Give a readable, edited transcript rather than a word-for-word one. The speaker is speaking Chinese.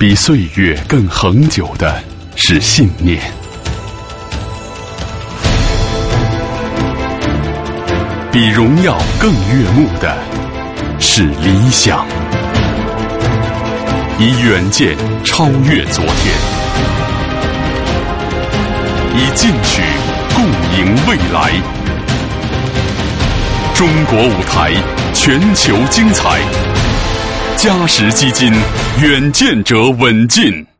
比岁月更恒久的是信念，比荣耀更悦目的是理想。以远见超越昨天，以进取共赢未来。中国舞台，全球精彩。嘉实基金远见者稳进。